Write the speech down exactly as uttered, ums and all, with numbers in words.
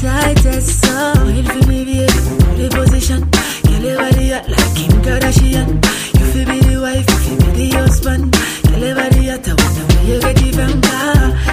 tightest so wait for me, baby, the position. Kill everybody hot like Kim Kardashian. You feel be the wife, you feel be the husband. Kill everybody hot, I wonder where you get it from.